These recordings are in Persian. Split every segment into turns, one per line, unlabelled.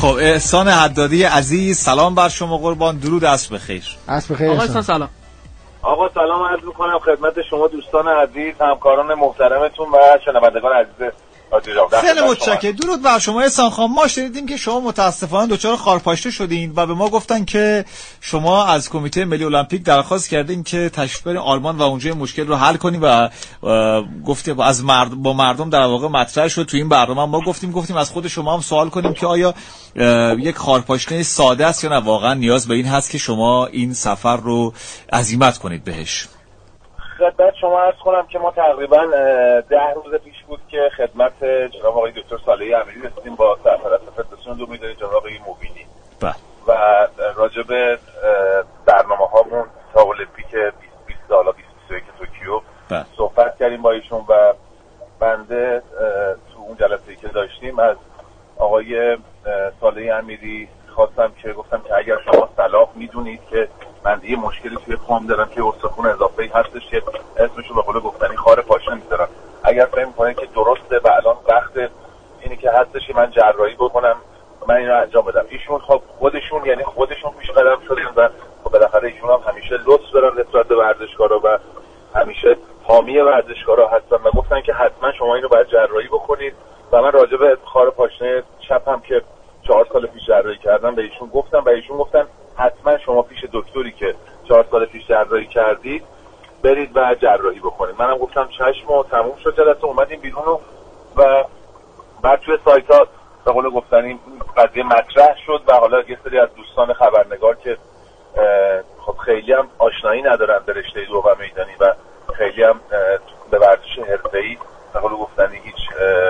خب احسان حدادی عزیز، سلام بر شما قربان، درود، عصر بخیر.
عصر بخیر
آقا احسان سلام.
آقا سلام عرض میکنم خدمت شما دوستان عزیز، همکاران محترمتون و شنوندگان عزیز.
خیلی متشکرم. درود بر شما احسان خان. ما شنیدیم که شما متاسفانه دچار خارپاشته شدین و به ما گفتن که شما از کمیته ملی المپیک درخواست کردین که تشریف برین آلمان و اونجا مشکل رو حل کنیم و گفتیم از با مردم در واقع مطرح شد تو این برنامه. ما گفتیم از خود شما هم سوال کنیم که آیا یک خارپاشته ساده است یا نه واقعا نیاز به این هست که شما این سفر رو عزیمت کنید بهش.
خدمت شما عرض کنم که ما تقریبا 10 روز پیش بود که خدمت جناب آقای دکتر صالحی امیری رسیدیم با سرپرست فدراسیون دو میدانی جناب آقای موبینی و راجع به برنامه‌هامون تا المپیک 2020 سال 2021 توکیو صحبت کردیم با ایشون و بنده تو اون جلسه‌ای که داشتیم از آقای صالحی امیری خواستم که گفتم که اگر شما صلاح میدونید که من یه مشکلی توی پام دارم که استخوان اضافه‌ای هستش که اسمشو به قول گفتنی خار پاشنه میذارم، اگر فکر می‌کنید که درسته و الان وقت اینی که هستش که من جراحی بکنم من اینو انجام بدم. ایشون خب خودشون پیش قدم شدن و خب بالاخره ایشون هم همیشه لطف دارن نسبت به ورزشکارا و همیشه حامی ورزشکارا هستن و گفتن که حتما شما اینو باید جراحی بکنید و من راجع به خار پاشنه چپم که 4 سال پیش جراحی کردم به ایشون گفتم و ایشون گفتن حتما شما پیش دکتری که 4 سال پیش جراحی کردید برید و جراحی بکنید. منم گفتم چشم و تموم شد جلسه، اومدیم بیرون و بعد توی سایت‌ها به قول گفتنی قضیه مطرح شد و حالا یه سری از دوستان خبرنگار که خب خیلی هم آشنایی ندارن به رشته دو و میدانی و خیلی هم به ورزش حرفه‌ای به قول گفتنی هیچ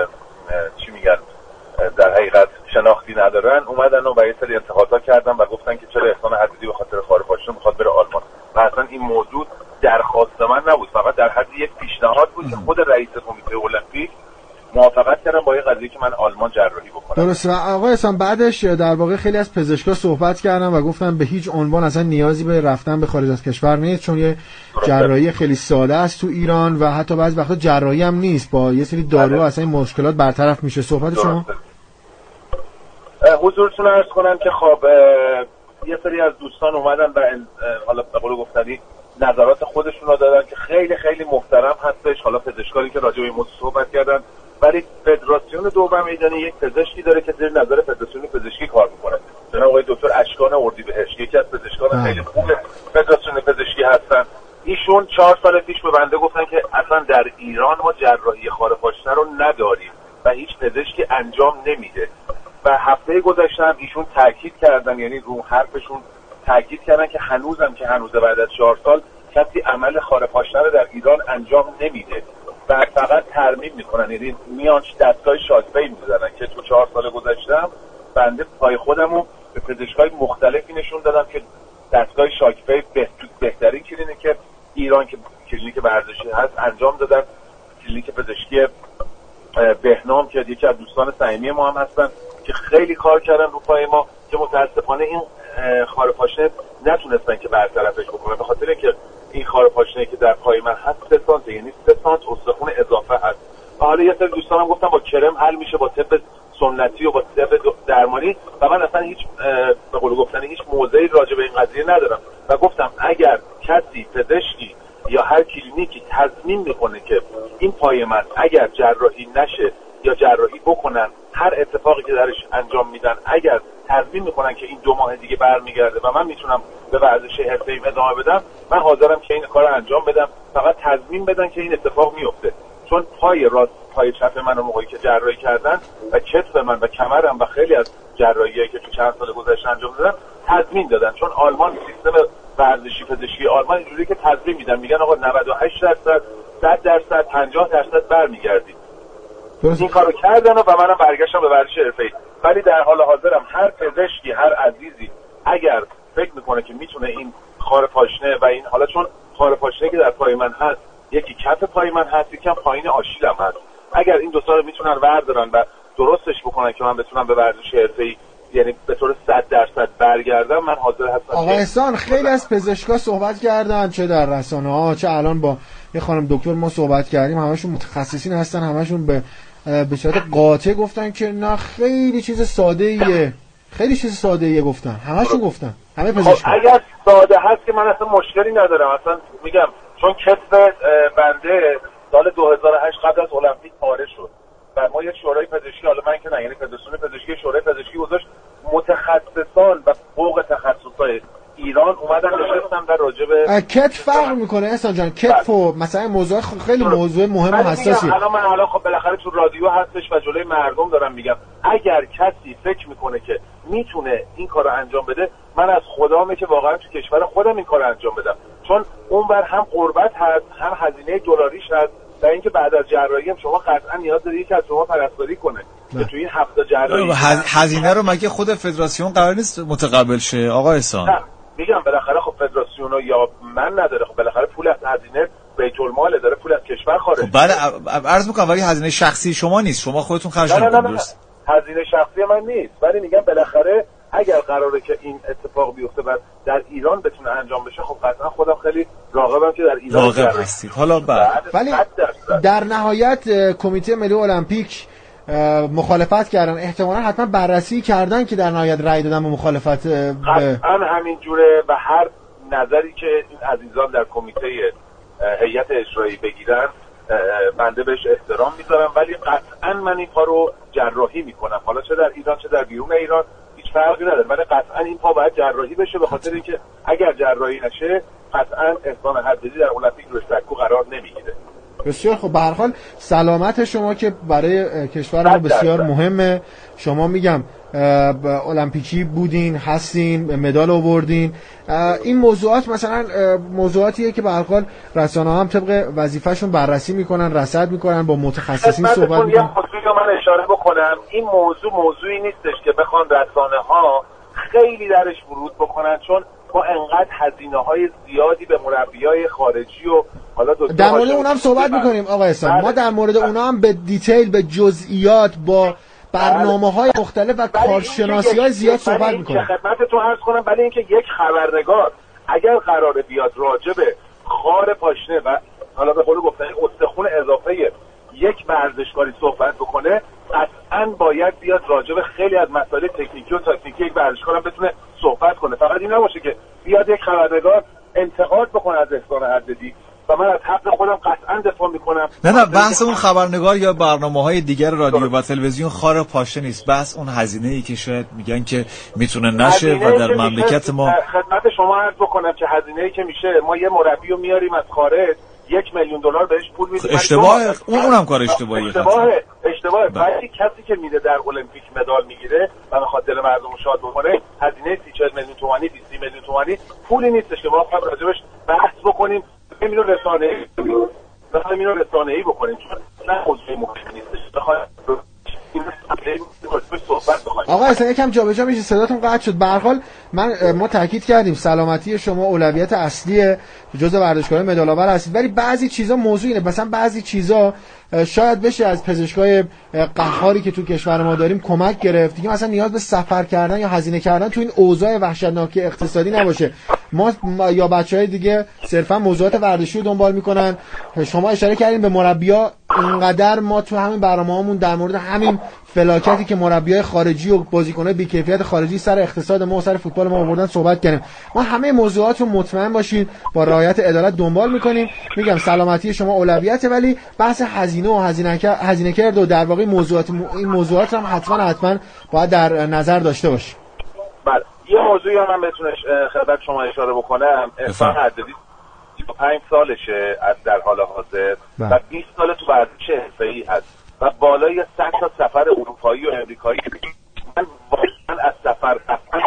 چی میگن در حقیقت شناختی ندارن، اومدن و یه سری انتقادها کردن و گفتن که چرا احسان حدیدی به خاطر خار پاشنه میخواد بره آلمان و اصلا این موضوع درخواست من نبود، فقط در حد یک پیشنهاد بود که خود رئیس کمیته المپیک موافقت کردن با این قضیه که من آلمان جراحی بکنم.
درسته. آقا احسان بعدش در واقع خیلی از پزشکا صحبت کردن و گفتن به هیچ عنوان اصلا نیازی به رفتن به خارج از کشور نیست چون یه جراحی خیلی ساده است تو ایران و حتی بعضی وقتا جراحی هم نیست، با یه سری دارو اصلا این مشکلات برطرف میشه. صحبت شما؟
حضورتون عرض کنم که خب یه سری از دوستان اومدن و حالا به قول گفتنی نظرات خودشون رو دادن که خیلی خیلی محترم هستش. حالا پزشکایی که راجع به این موضوع صحبت کردن، ولی فدراسیون دو میدانی یک پزشکی داره که زیر نظر فدراسیون پزشکی کار میکنه، جناب آقای دکتر اشکان اردیبهشت، یکی از پزشکان خیلی خوب فدراسیون پزشکی هستن. ایشون 4 سال پیش به بنده گفتن که اصلا در ایران ما جراحی خار پاشنه رو نداریم و هیچ پزشکی انجام نمیده و هفته گذشته ایشون تاکید کردن، یعنی رو حرفشون تاکید کردن که هنوزم که هنوز بعد از 4 سال کسی عمل خار پاشنه رو در ایران انجام نمیده و فقط ترمیم میکنن، یعنی میان دستگاه شاک‌پی میزنن که تو 4 سال گذشتم بنده پای خودمو به پزشکای مختلفی نشون دادم که دستگاه شاک‌پی بهترین کلینیک ایران که کلینیک ورزشی هست انجام دادن. کلینیک پزشکی بهنام که یکی از دوستان صمیمی ما هم هستن که خیلی کار کردن رو پای ما که متاسفانه این خار پاشنه نتونستن که برطرفش بکنن به خاطر اینکه این خار پاشنه که در پای من هست 3 سانت، یعنی 3 سانت استخوان اضافه هست و حالا یه سری دوستانم گفتن با کرم حل میشه، با طب سنتی و با طب درمانی و من اصلا هیچ به قول گفتنی هیچ موضعی راجع به این قضیه ندارم و گفتم اگر کسی پزشکی یا هر کلینیکی تضمین میکنه که این پای من اگر جراحی نشه یا جراحی بکنن هر اتفاقی که درش انجام میدن اگر تضمین میکنن که این 2 ماه دیگه برمیگرده و من میتونم به ورزش حرفه‌ای ادامه بدم، من حاضرم که این کارو انجام بدم، فقط تضمین بدن که این اتفاق میفته. چون پای راست پای چپ من موقعی که جراحی کردن و کتف من و کمرم و خیلی از جراحیایی که تو چند سال گذشته انجام دادم تضمین دادن، چون آلمان سیستم ورزشی پزشکی آلمان اینجوریه که تضمین میدن، میگن آقا 98%، 100%، 50% برمیگردید. این کارو کردن و منم برگشتم به ورزش حرفه‌ای. ولی در حال حاضرم هر پزشکی هر عزیزی اگر فکر میکنه که میتونه این خار پاشنه و این حالا چون خار پاشنه که در پای من هست یکی کف پای من هست یکی هم پایین آشیلم هست، اگر این 2 تا رو میتونن وردارن و درستش بکنن که من بتونم به ورزش حرفه‌ای یعنی به طور 100% برگردم، من حاضر هستم.
آقا احسان خیلی از پزشکا صحبت کردن چه در رسانه‌ها چه الان با یه خانم دکتر ما صحبت کردیم، همشون متخصصین هستن، همشون به صورت قاطع گفتن که نه خیلی چیز ساده‌ایه، خیلی چیز ساده‌ایه گفتن، همه‌شون گفتن، همه پزشکان.
اگر ساده هست که من اصلا مشکلی ندارم، اصلا میگم چون کتف بنده سال 2008 قبل از المپیک پاره شد و ما یه شورای پزشکی، حالا من که نه، یعنی پزشکان پزشکی شورای پزشکی گذاشت، متخصصان و فوق تخصصای ایران اومدن نشستن در راجع به
کتف فرق میکنه احسان جان، کتف و مثلا موضوع خیلی موضوع مهم و حساسیه.
الان خب بالاخره تو رادیو هستش و جلوی مردم دارم میگم، اگر کسی فکر میکنه که میتونه این کارو انجام بده، من از خدامه که واقعا تو کشور خودم این کارو انجام بدم، چون اونور هم قربت هست، هم هزینه دلاریش هست، و اینکه بعد از جراحی هم شما قطعا نیاز دارید یکی از شما پرستاری کنه که تو این هفته جراحی
هزینه رو مگه خود فدراسیون قرار نیست متقبل شه آقا احسان؟
نه میگم بالاخره خب فدراسیون یا من نداره، خب بالاخره پول از هزینه بیت المال داره، پول از کشور خارج.
خب بله عرض میکنم ولی هزینه شخصی شما نیست، شما خودتون خرج میکنید.
هزینه شخصی من نیست، ولی میگم بالاخره اگر قراره که این اتفاق بیفته و در ایران بتونه انجام بشه، خب قطعا خودم خیلی راغبم که در ایران
راغب هستید. حالا
ولی در نهایت کمیته ملی المپیک مخالفت کردن، احتمالاً حتما بررسی کردن که در نهایت رأی دادن به مخالفت
قطعا همین جوره و هر نظری که این عزیزان در کمیته هیئت اجرایی بگیرن بنده بهش احترام میذارم، ولی قطعا من این کارو جراحی میکنم، حالا چه در ایران چه در بیرون ایران هیچ فرقی نداره، ولی قطعا این پا باید جراحی بشه، به خاطر اینکه اگر جراحی نشه قطعا احسان حدادی در المپیک روی سکو قرار نمیگیره.
بسیار خب، به هر حال سلامت شما که برای کشور ما بسیار مهمه. شما میگم المپیکی بودین، هستین، مدال آوردین. این موضوعات مثلا موضوعاتیه که به هر حال رسانه‌ها هم طبق وظیفه‌شون بررسی میکنن، رصد میکنن، با متخصصین صحبت میکنن.
من اشاره بکنم این موضوعی نیستش که بخوان رسانه‌ها خیلی درش ورود بکنن، چون ما انقدر هزینه‌های زیادی به مربیای خارجی و حالا
در مورد اونم صحبت میکنیم آقا احسان. ما در مورد اونا هم به دیتیل، به جزئیات، با برنامه‌های مختلف و کارشناسی‌های زیاد صحبت میکنیم.
خدمتتون عرض کنم، ولی اینکه یک خبرنگار اگر قراره بیاد راجع به خار پاشنه و حالا به قول گفتن استخوان اضافه یک ورزشکاری صحبت بکنه، قطعاً باید بیاد راجع به خیلی از مسائل تکنیکی و تاکتیکی یک ورزشکار بتونه صحبت کنه. فقط این نباشه که بیاد یک خبرنگار انتقاد بکنه از احسان حدادی و من از حق خودم قطعاً دفاع میکنم.
نه بحث اون خبرنگار یا برنامه‌های دیگر رادیو و تلویزیون خار پاشنه نیست، بحث اون هزینه‌ای که شاید میگن که میتونه نشه و در مملکت ما
خدمت شما عرض بکنم که هزینه‌ای که میشه، ما یه مربی رو میاریم از خارج $1,000,000 بهش پول میدیم.
اشتباهه، اونم کار اشتباهیه.
اشتباهه. ولی کسی که میره در المپیک مدال میگیره و میخواد دل مردم رو شاد بکنه، هزینه 30-40 میلیون تومانی 20 میلیون تومانی پولی نیستش که ما بخوایم راجبش بحث بکنیم، اینو رسانه‌ای بکنیم، چون نه موضوع مهمی نیستش. بخوایم
آقا اصلا یکم جابجا میشه، صداتون قطع شد. به هر حال ما تاکید کردیم سلامتی شما اولویت اصلیه، جزء ورزشکاران مدال آور هستید، ولی بعضی چیزا موضوع اینه، مثلا بعضی چیزا شاید بشه از پزشکای قهاری که تو کشور ما داریم کمک گرفت دیگه، مثلا نیاز به سفر کردن یا هزینه کردن تو این اوضاع وحشتناک اقتصادی نباشه. ما یا بچهای دیگه صرفا موضوعات ورزشی رو دنبال میکنن. شما اشاره کردین به مربی‌ها، اینقدر ما تو همین برنامه‌هامون در مورد همین فلاکتی که مربیای خارجی و بازیکن‌های بی‌کیفیت خارجی سر اقتصاد ما و سر فوتبال ما آوردن صحبت کردیم. ما همه موضوعات رو مطمئن باشین با رعایت عدالت دنبال میکنیم. میگم سلامتی شما اولویته، ولی بحث هزینه و هزینه کرد و در واقع این موضوعات هم حتما باید در نظر داشته باشیم.
بله، یه موضوعی هم بتونم خدمت شما اشاره بکنم. احسان حدادی 35 سالشه از در حال حاضر و 20 سال تو ورزش حرفه‌ای هست و بالای 100 تا سفر اروپایی و امریکایی. من واقعا از سفر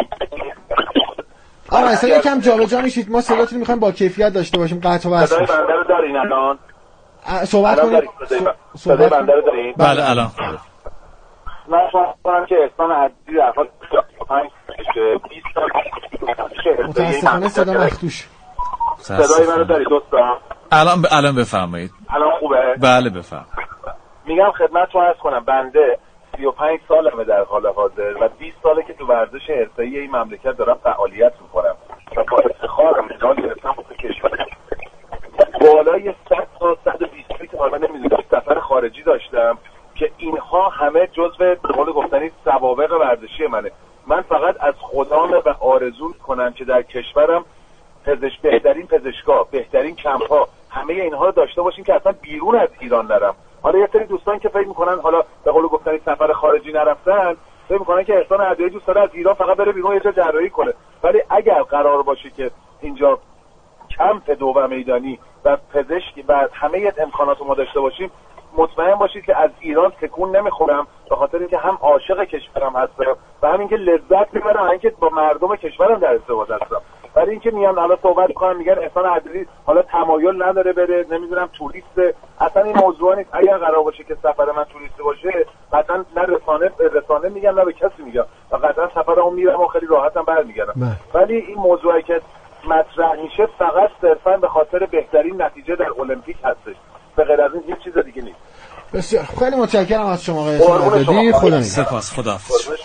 آقا اصلا یکم جابجا میشید، ما صداتون میخوایم با کیفیت داشته باشیم. قطع و وصل.
صدای بنده رو دارین الان؟
صحبت کنید.
صدای بنده رو دارین؟
بله الان.
من فکر که احسان حدادی در حال 5 20 سال
متاسفانه صدا مخدوش.
صدای منو داری دوستان؟
الان بفرمایید.
الان خوبه؟
بله بفرمایید.
میگم خدمتتون عرض کنم، بنده 35 سالمه در حال حاضر و 20 ساله که تو ورزش حرفه‌ای این مملکت دارم فعالیت میکنم و با افتخار مدال گرفتم واسه کشور. بالای 100 تا 120 تا نمیدونم سفر خارجی داشتم که اینها همه جزو به قول گفتنی سوابق ورزشی منه. من فقط از خدام و آرزو کنم که در کشورم بهترین پزشکا، بهترین کمپ‌ها، همه اینها رو داشته باشیم که اصلا بیرون از ایران نرم. حالا یه سری دوستان که فکر میکنن، حالا به قول گفتنی سفر خارجی نرفتن، فکر میکنن که احسان عدویی دوست داره از ایران فقط بره بیرون یه جا جراحی کنه. ولی اگر قرار باشه که اینجا کمپ دو و میدانی و پزشکی و همه امکانات رو ما داشته باشیم، مطمئن باشید که از ایران تکون نمیخورم، به خاطر اینکه هم عاشق کشورم هستم و هم اینکه لذت میبرم، اینکه با مردم کشورم در ارتباط هستم. ولی اینکه میان حالا صحبت میکنن میگن احسان عدویی حالا تمایل نداره بره، نمیدونم توریست، اصلا این موضوع نیست. اگر قرار باشه که سفر من توریستی باشه، قطعا نه رسانه میگم نه به کسی میگم و قطعا سفرمو میرم و خیلی راحتم برمیگردم. ولی این موضوعی که مطرح میشه فقط صرفا به خاطر بهترین نتیجه در المپیک هستش، به غیر از این هیچ چیز دیگه نیست.
بسیار خیلی متشکرم از شما آقای عدویی. خدا
سپاس. خدا.